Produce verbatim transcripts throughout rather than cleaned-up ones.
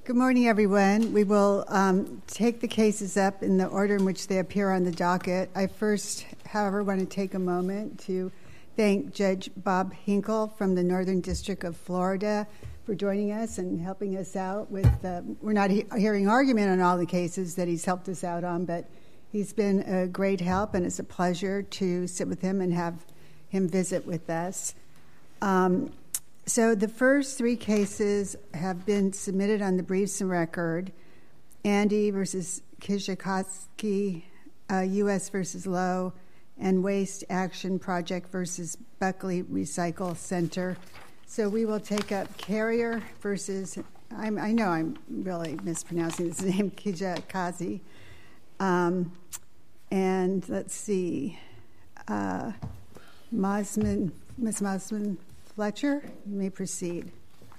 Good morning, everyone. We will um, take the cases up in the order in which they appear on the docket. I first, however, want to take a moment to thank Judge Bob Hinkle from the Northern District of Florida for joining us and helping us out with, uh, we're not he- hearing argument on all the cases that he's helped us out on, but he's been a great help, and it's a pleasure to sit with him and have him visit with us. Um, So the first three cases have been submitted on the briefs and record. Andy versus Kijakazi, uh, U S versus Lowe, and Waste Action Project versus Buckley Recycle Center. So we will take up Carrier versus, I'm, I know I'm really mispronouncing his name, Kijakazi. Um, and let's see, uh, Mosman, Miz Mosman Fletcher, you may proceed.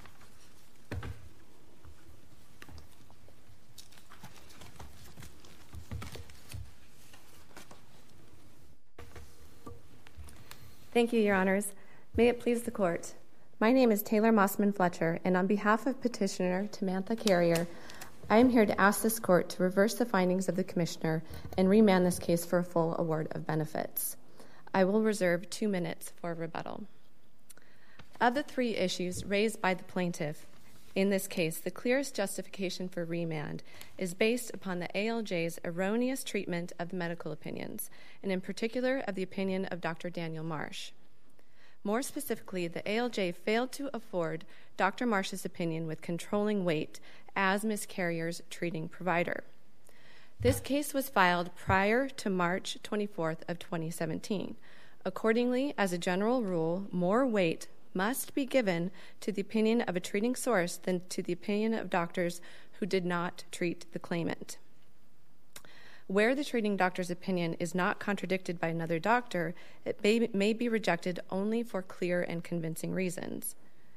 Thank you, Your Honors. May it please the Court. My name is Taylor Mossman Fletcher, and on behalf of Petitioner Tamantha Carrier, I am here to ask this Court to reverse the findings of the Commissioner and remand this case for a full award of benefits. I will reserve two minutes for rebuttal. Of the three issues raised by the plaintiff in this case, the clearest justification for remand is based upon the A L J's erroneous treatment of the medical opinions, and in particular of the opinion of Doctor Daniel Marsh. More specifically, the A L J failed to afford Doctor Marsh's opinion with controlling weight as Miz Carrier's treating provider. This case was filed prior to March twenty-fourth of twenty seventeen. Accordingly, as a general rule, more weight must be given to the opinion of a treating source than to the opinion of doctors who did not treat the claimant. Where the treating doctor's opinion is not contradicted by another doctor, it may, may be rejected only for clear and convincing reasons.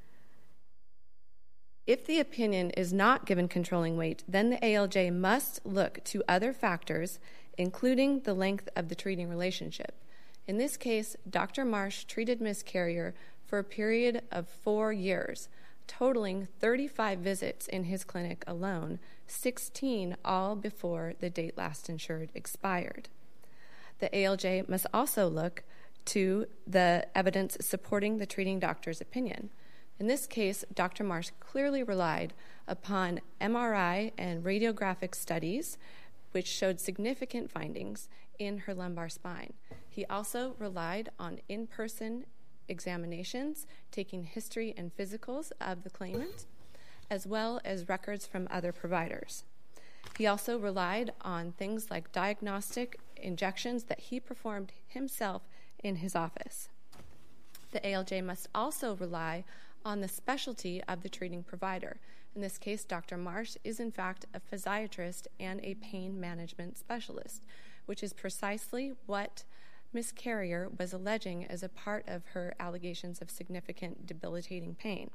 If the opinion is not given controlling weight, then the A L J must look to other factors, including the length of the treating relationship. In this case, Doctor Marsh treated Miz Carrier for a period of four years, totaling thirty-five visits in his clinic alone, sixteen all before the date last insured expired. The A L J must also look to the evidence supporting the treating doctor's opinion. In this case, Doctor Marsh clearly relied upon M R I and radiographic studies, which showed significant findings in her lumbar spine. He also relied on in-person examinations, taking history and physicals of the claimant, as well as records from other providers. He also relied on things like diagnostic injections that he performed himself in his office. The A L J must also rely on the specialty of the treating provider. In this case, Doctor Marsh is in fact a physiatrist and a pain management specialist, which is precisely what Miz Carrier was alleging as a part of her allegations of significant debilitating pain.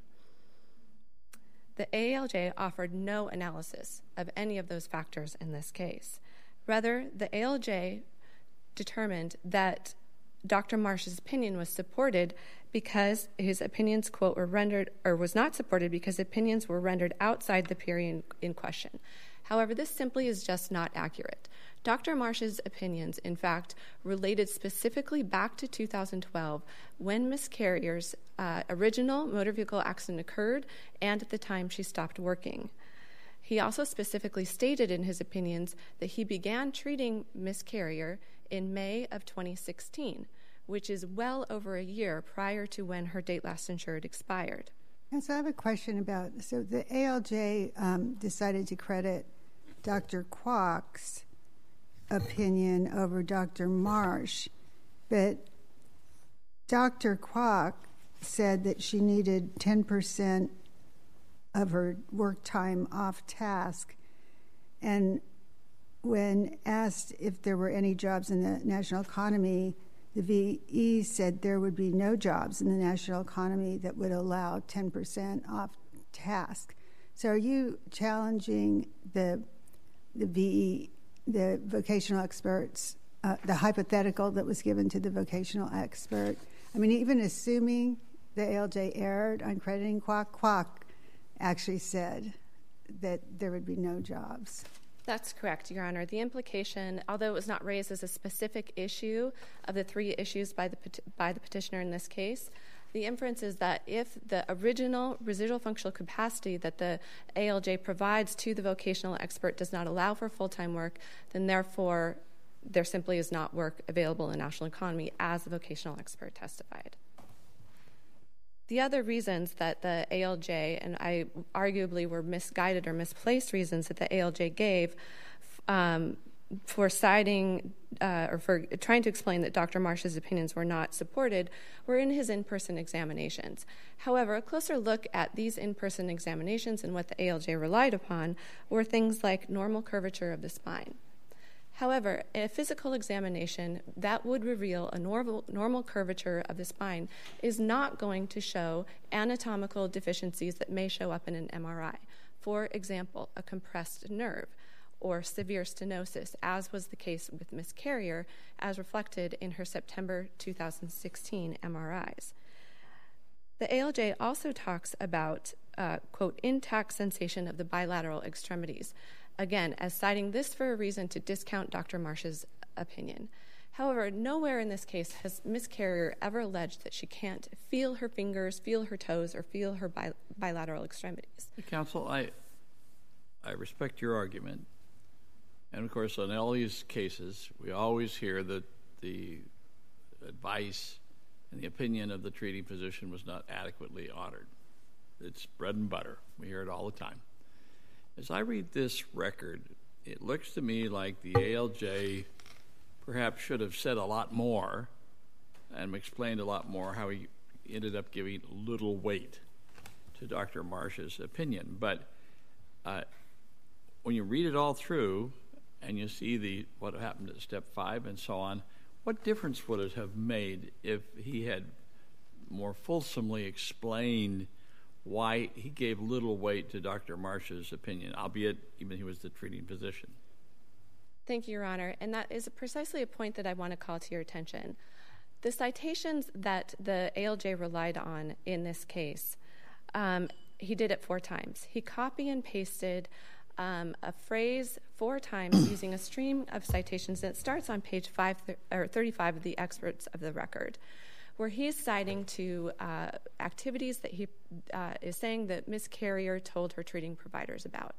The A L J offered no analysis of any of those factors in this case. Rather, the A L J determined that Doctor Marsh's opinion was supported because his opinions, quote, were rendered, or was not supported because opinions were rendered outside the period in question. However, this simply is just not accurate. Doctor Marsh's opinions, in fact, related specifically back to two thousand twelve when Miz Carrier's uh, original motor vehicle accident occurred and at the time she stopped working. He also specifically stated in his opinions that he began treating Miz Carrier in May of twenty sixteen, which is well over a year prior to when her date last insured expired. And so I have a question about, so the A L J um, decided to credit Doctor Kwok's opinion over Doctor Marsh, but Doctor Kwok said that she needed ten percent of her work time off task, and when asked if there were any jobs in the national economy, the V E said there would be no jobs in the national economy that would allow ten percent off task. So are you challenging the the V E, the vocational experts, uh, the hypothetical that was given to the vocational expert? I mean, even assuming the A L J erred on crediting Kwok, Kwok actually said that there would be no jobs. That's correct, Your Honor. The implication, although it was not raised as a specific issue of the three issues by the by the petitioner in this case, the inference is that if the original residual functional capacity that the A L J provides to the vocational expert does not allow for full-time work, then therefore there simply is not work available in the national economy, as the vocational expert testified. The other reasons that the A L J, and I arguably were misguided or misplaced reasons that the A L J gave um, for citing uh, or for trying to explain that Doctor Marsh's opinions were not supported, were in his in-person examinations. However, a closer look at these in-person examinations and what the A L J relied upon were things like normal curvature of the spine. However, a physical examination that would reveal a normal, normal curvature of the spine is not going to show anatomical deficiencies that may show up in an M R I. For example, a compressed nerve or severe stenosis, as was the case with Miz Carrier, as reflected in her September two thousand sixteen M R Is. The A L J also talks about, uh, quote, intact sensation of the bilateral extremities, again, as citing this for a reason to discount Doctor Marsh's opinion. However, nowhere in this case has Miz Carrier ever alleged that she can't feel her fingers, feel her toes, or feel her bi- bilateral extremities. Counsel, I, I respect your argument. And, of course, on all these cases, we always hear that the advice and the opinion of the treating physician was not adequately honored. It's bread and butter. We hear it all the time. As I read this record, it looks to me like the A L J perhaps should have said a lot more and explained a lot more how he ended up giving little weight to Doctor Marsh's opinion. But uh, when you read it all through and you see the what happened at step five and so on, what difference would it have made if he had more fulsomely explained why he gave little weight to Doctor Marsh's opinion, albeit even he was the treating physician? Thank you, Your Honor. And that is precisely a point that I want to call to your attention. The citations that the A L J relied on in this case, um, he did it four times. He copy and pasted um, a phrase four times using a stream of citations that starts on page five th- or thirty-five of the excerpts of the record, where he's citing to uh, activities that he uh, is saying that Miz Carrier told her treating providers about.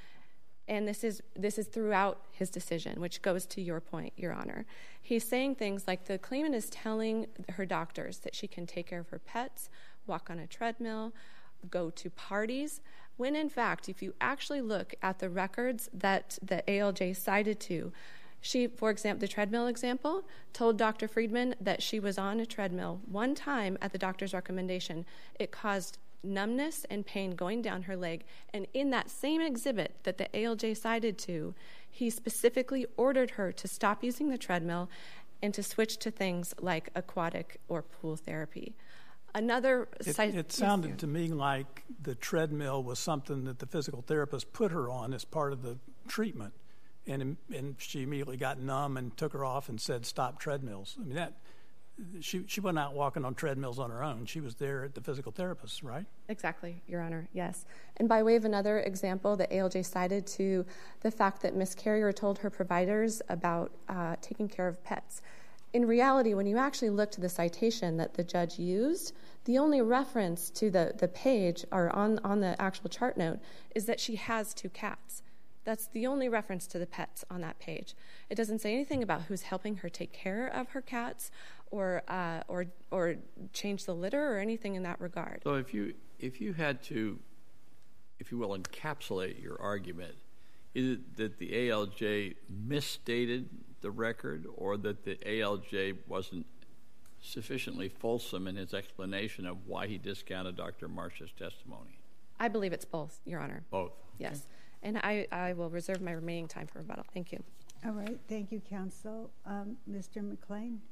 And this is this is throughout his decision, which goes to your point, Your Honor. He's saying things like the claimant is telling her doctors that she can take care of her pets, walk on a treadmill, go to parties, when in fact, if you actually look at the records that the A L J cited to, she, for example, the treadmill example, told Doctor Friedman that she was on a treadmill one time at the doctor's recommendation. It caused numbness and pain going down her leg. And in that same exhibit that the A L J cited to, he specifically ordered her to stop using the treadmill and to switch to things like aquatic or pool therapy. Another it, site, it sounded yes, to me like the treadmill was something that the physical therapist put her on as part of the treatment. And and she immediately got numb and took her off and said, stop treadmills. I mean, that she she wasn't out walking on treadmills on her own. She was there at the physical therapist, right? Exactly, Your Honor, yes. And by way of another example, the A L J cited to the fact that Miz Carrier told her providers about uh, taking care of pets. In reality, when you actually look to the citation that the judge used, the only reference to the, the page or on, on the actual chart note is that she has two cats. That's the only reference to the pets on that page. It doesn't say anything about who's helping her take care of her cats or uh, or or change the litter or anything in that regard. So if you if you had to, if you will, encapsulate your argument, is it that the A L J misstated the record or that the A L J wasn't sufficiently fulsome in his explanation of why he discounted Doctor Marsh's testimony? I believe it's both, Your Honor. Both. Yes. Okay. And I, I will reserve my remaining time for rebuttal. Thank you. All right. Thank you, counsel. Um, Mister McLean.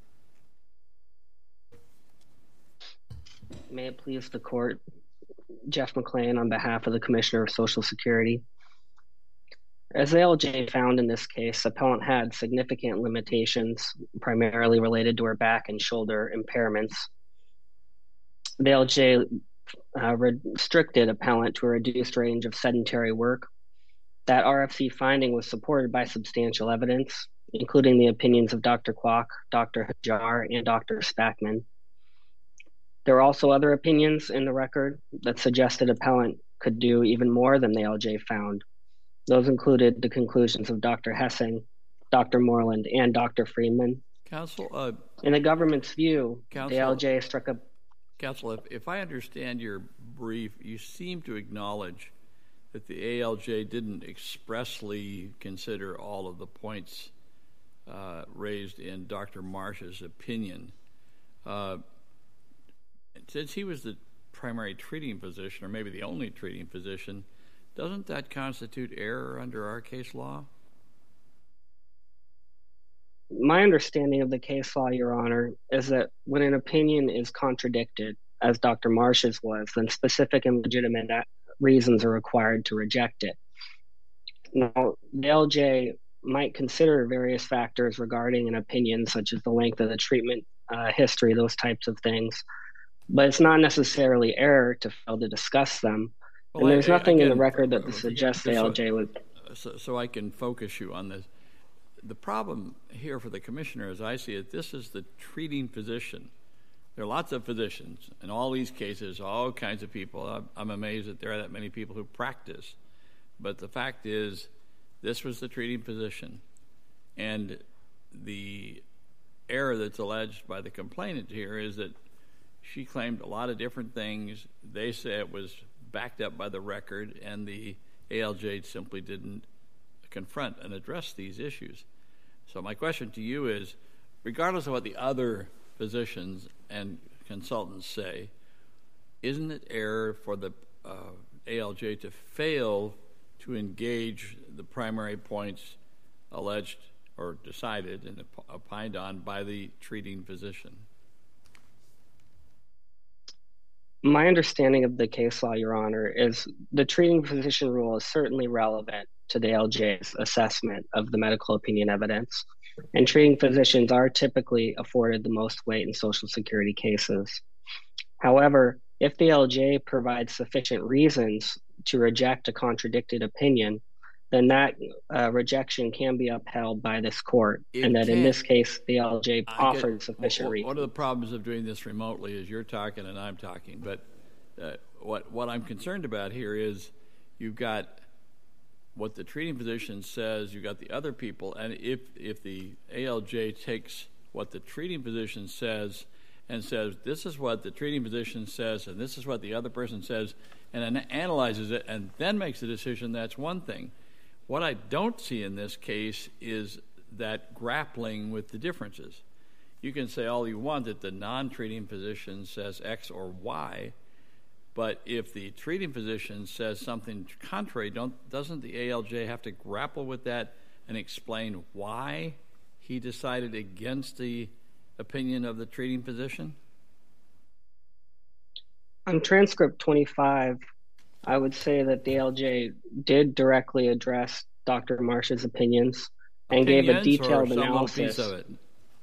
May it please the court, Jeff McLean on behalf of the Commissioner of Social Security. As the A L J found in this case, appellant had significant limitations, primarily related to her back and shoulder impairments. The A L J uh, restricted appellant to a reduced range of sedentary work. That R F C finding was supported by substantial evidence, including the opinions of Doctor Kwok, Doctor Hajar, and Doctor Spackman. There were also other opinions in the record that suggested appellant could do even more than the A L J found. Those included the conclusions of Doctor Hessing, Doctor Moreland, and Doctor Friedman. Counsel, uh, in the government's view, Counsel, the A L J struck a... Counsel, if, if I understand your brief, you seem to acknowledge that the A L J didn't expressly consider all of the points uh, raised in Doctor Marsh's opinion. Uh, since he was the primary treating physician, or maybe the only treating physician, doesn't that constitute error under our case law? My understanding of the case law, Your Honor, is that when an opinion is contradicted, as Doctor Marsh's was, then specific and legitimate reasons are required to reject it. Now, the A L J might consider various factors regarding an opinion, such as the length of the treatment uh, history, those types of things, but it's not necessarily error to fail to discuss them. Well, and there's I, nothing again, in the record that suggests the A L J would... So, so I can focus you on this. The problem here for the commissioner, as I see it, this is the treating physician. There are lots of physicians in all these cases, all kinds of people. I'm amazed that there are that many people who practice. But the fact is, this was the treating physician. And the error that's alleged by the complainant here is that she claimed a lot of different things. They say it was backed up by the record, and the A L J simply didn't confront and address these issues. So my question to you is, regardless of what the other physicians and consultants say, isn't it error for the uh, A L J to fail to engage the primary points alleged or decided and opined on by the treating physician? My understanding of the case law, Your Honor, is the treating physician rule is certainly relevant to the A L J's assessment of the medical opinion evidence, and treating physicians are typically afforded the most weight in Social Security cases. However, if the A L J provides sufficient reasons to reject a contradicted opinion, then that uh, rejection can be upheld by this court, it and that can. In this case, the A L J I offered get, sufficient well, reasons. One of the problems of doing this remotely is you're talking and I'm talking, but uh, what, what I'm concerned about here is you've got what the treating physician says, you've got the other people, and if, if the A L J takes what the treating physician says and says, this is what the treating physician says, and this is what the other person says, and then analyzes it and then makes a decision, that's one thing. What I don't see in this case is that grappling with the differences. You can say all you want that the non-treating physician says X or Y, but if the treating physician says something contrary, don't, doesn't the A L J have to grapple with that and explain why he decided against the opinion of the treating physician? On transcript twenty-five, I would say that the A L J did directly address Doctor Marsh's opinions and opinions gave a detailed or some analysis. Piece of it?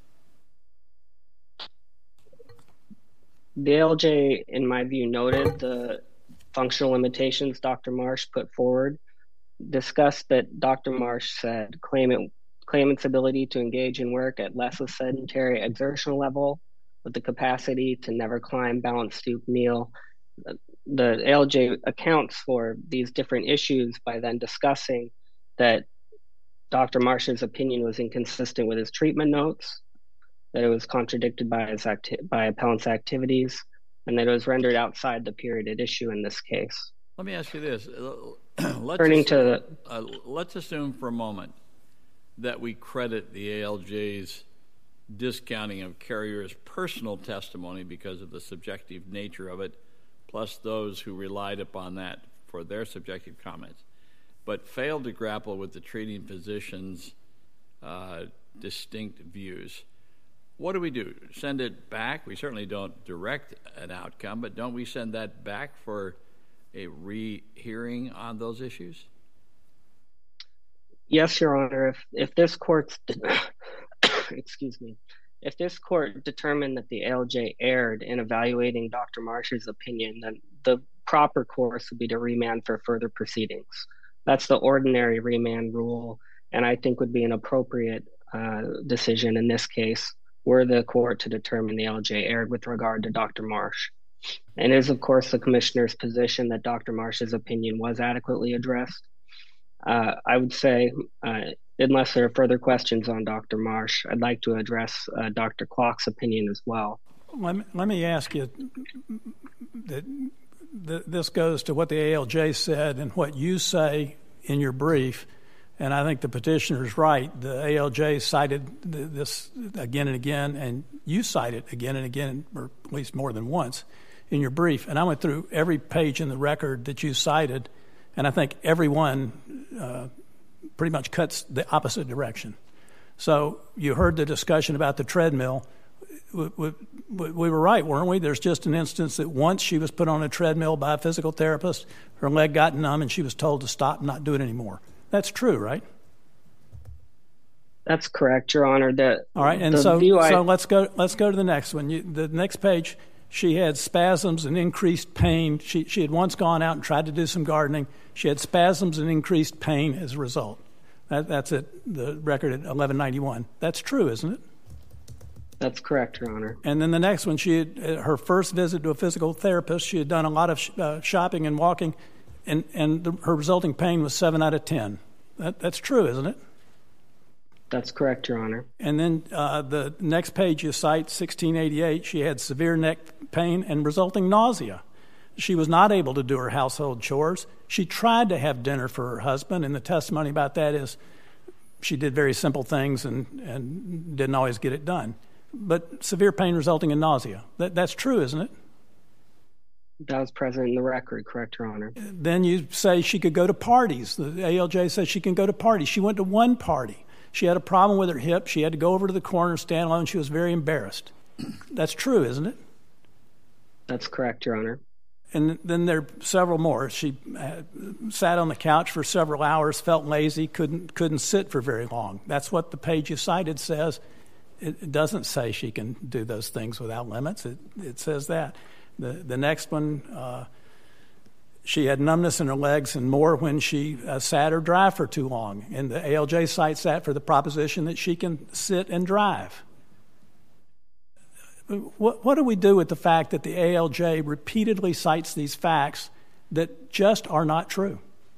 The A L J, in my view, noted the functional limitations Doctor Marsh put forward, discussed that Doctor Marsh said claimant, claimant's ability to engage in work at less a sedentary exertional level with the capacity to never climb, balance, stoop, kneel. The A L J accounts for these different issues by then discussing that Doctor Marsh's opinion was inconsistent with his treatment notes, that it was contradicted by his acti- by appellant's activities, and that it was rendered outside the period at issue in this case. Let me ask you this. let's Turning assume, to uh, let's assume for a moment that we credit the A L J's discounting of Carrier's personal testimony because of the subjective nature of it, plus those who relied upon that for their subjective comments, but failed to grapple with the treating physician's uh, distinct views. What do we do? Send it back? We certainly don't direct an outcome, but don't we send that back for a rehearing on those issues? Yes, Your Honor. If if this court's excuse me, if this court determined that the A L J erred in evaluating Doctor Marsh's opinion, then the proper course would be to remand for further proceedings. That's the ordinary remand rule, and I think would be an appropriate uh, decision in this case were the court to determine the A L J erred with regard to Doctor Marsh. And it is, of course, the commissioner's position that Doctor Marsh's opinion was adequately addressed. Uh, I would say, uh, unless there are further questions on Doctor Marsh, I'd like to address uh, Doctor Klock's opinion as well. Let me, let me ask you, that th- this goes to what the A L J said and what you say in your brief, and I think the petitioner's right. The A L J cited th- this again and again, and you cite it again and again, or at least more than once, in your brief. And I went through every page in the record that you cited, and I think every one uh, pretty much cuts the opposite direction. So you heard the discussion about the treadmill. We, we, we were right, weren't we? There's just an instance that once she was put on a treadmill by a physical therapist, her leg got numb and she was told to stop and not do it anymore. That's true, right? That's correct, Your Honor. The, All right, and so so I... let's go let's go to the next one. You, the next page, she had spasms and increased pain. She she had once gone out and tried to do some gardening. She had spasms and increased pain as a result. That, that's at the record at eleven ninety-one. That's true, isn't it? That's correct, Your Honor. And then the next one, she had, her first visit to a physical therapist, she had done a lot of sh- uh, shopping and walking, and, and the, her resulting pain was seven out of ten. That, that's true, isn't it? That's correct, Your Honor. And then uh, the next page you cite, sixteen eighty-eight, she had severe neck pain and resulting nausea. She was not able to do her household chores. She tried to have dinner for her husband, and the testimony about that is she did very simple things and, and didn't always get it done. But severe pain resulting in nausea. That, that's true, isn't it? That was present in the record, correct, Your Honor. Then you say she could go to parties. The A L J says she can go to parties. She went to one party. She had a problem with her hip. She had to go over to the corner, stand alone. She was very embarrassed. That's true, isn't it? That's correct, Your Honor. And then there are several more. She sat on the couch for several hours, felt lazy, couldn't couldn't sit for very long. That's what the page you cited says. It doesn't say she can do those things without limits. It it says that. The the next one, uh, she had numbness in her legs and more when she uh, sat or drive for too long. And the A L J cites that for the proposition that she can sit and drive. What, what do we do with the fact that the A L J repeatedly cites these facts that just are not true?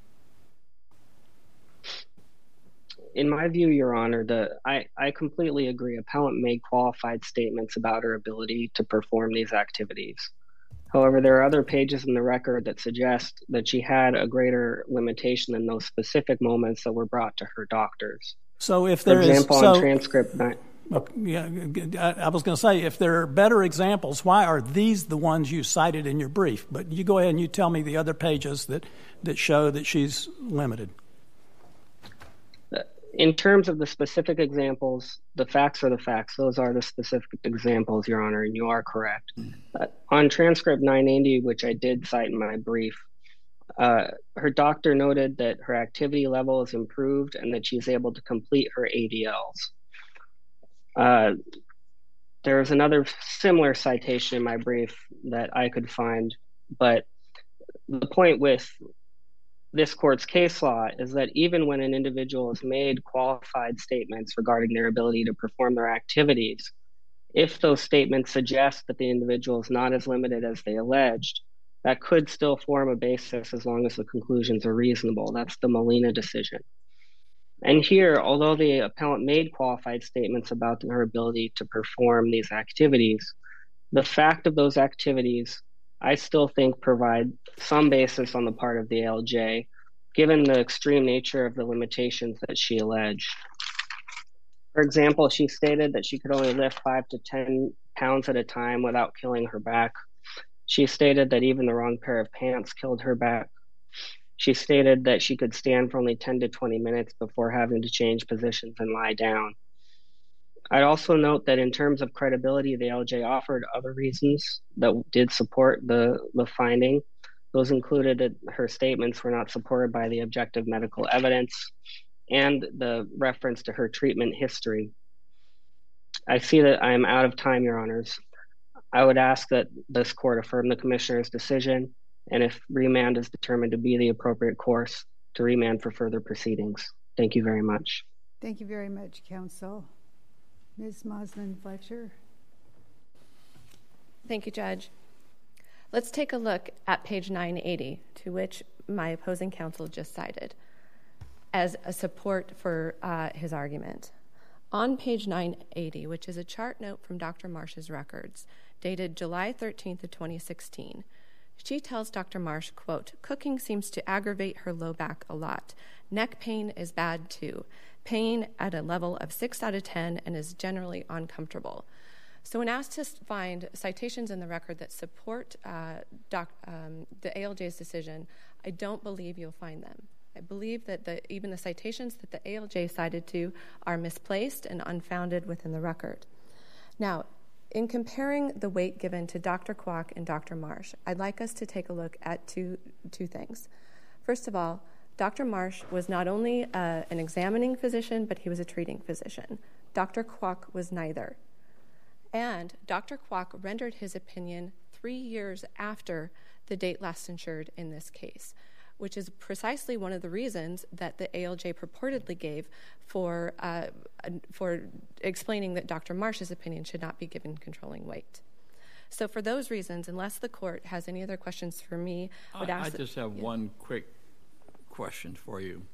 In my view, Your Honor, the I, I completely agree. Appellant made qualified statements about her ability to perform these activities. However, there are other pages in the record that suggest that she had a greater limitation than those specific moments that were brought to her doctors. So if there For example, is, so, on transcript nine, okay, yeah, I was going to say, if there are better examples, why are these the ones you cited in your brief? But you go ahead and you tell me the other pages that, that show that she's limited. In terms of the specific examples, the facts are the facts. Those are the specific examples, Your Honor, and you are correct. Mm. Uh, on transcript nine eighty, which I did cite in my brief, uh, her doctor noted that her activity level is improved and that she's able to complete her A D Ls. Uh, there is another similar citation in my brief that I could find, but the point with this court's case law is that even when an individual has made qualified statements regarding their ability to perform their activities, if those statements suggest that the individual is not as limited as they alleged, that could still form a basis as long as the conclusions are reasonable. That's the Molina decision. And here, although the appellant made qualified statements about her ability to perform these activities, the fact of those activities I still think provide some basis on the part of the A L J, given the extreme nature of the limitations that she alleged. For example, she stated that she could only lift five to ten pounds at a time without killing her back. She stated that even the wrong pair of pants killed her back. She stated that she could stand for only ten to twenty minutes before having to change positions and lie down. I'd also note that in terms of credibility, the A L J offered other reasons that did support the, the finding. Those included that her statements were not supported by the objective medical evidence and the reference to her treatment history. I see that I am out of time, Your Honors. I would ask that this court affirm the commissioner's decision and if remand is determined to be the appropriate course, to remand for further proceedings. Thank you very much. Thank you very much, counsel. Miz Moslin Fletcher. Thank you, Judge. Let's take a look at page nine eighty, to which my opposing counsel just cited as a support for uh, his argument. On page nine eighty, which is a chart note from Doctor Marsh's records, dated July thirteenth of twenty sixteen, she tells Doctor Marsh, quote, "Cooking seems to aggravate her low back a lot. Neck pain is bad too. Pain at a level of six out of ten and is generally uncomfortable." So when asked to find citations in the record that support uh, doc, um, the A L J's decision, I don't believe you'll find them. I believe that the, even the citations that the A L J cited to are misplaced and unfounded within the record. Now, in comparing the weight given to Doctor Kwok and Doctor Marsh, I'd like us to take a look at two, two things. First of all, Doctor Marsh was not only uh, an examining physician, but he was a treating physician. Doctor Kwok was neither. And Doctor Kwok rendered his opinion three years after the date last insured in this case, which is precisely one of the reasons that the A L J purportedly gave for uh, for explaining that Doctor Marsh's opinion should not be given controlling weight. So for those reasons, unless the court has any other questions for me, I would ask... I just have yeah. one quick question for you.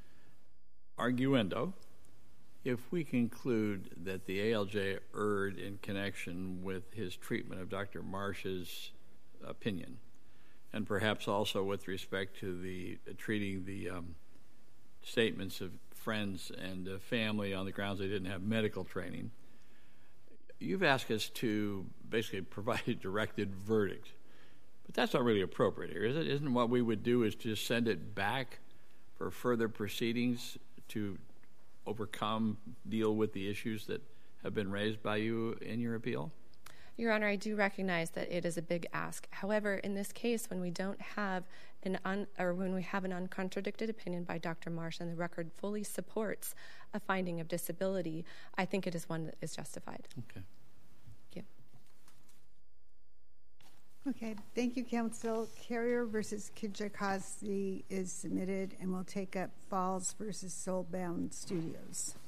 Arguendo, if we conclude that the A L J erred in connection with his treatment of Doctor Marsh's opinion, and perhaps also with respect to the uh, treating the um, statements of friends and uh, family on the grounds they didn't have medical training, you've asked us to basically provide a directed verdict. But that's not really appropriate here, is it? Isn't what we would do is just send it back for further proceedings to overcome, deal with the issues that have been raised by you in your appeal? Your Honor, I do recognize that it is a big ask. However, in this case, when we don't have an un, or when we have an uncontradicted opinion by Doctor Marsh and the record fully supports a finding of disability, I think it is one that is justified. Okay. Thank you. Okay, thank you, counsel. Carrier versus Kijakazi is submitted, and we'll take up Falls versus Soulbound Studios.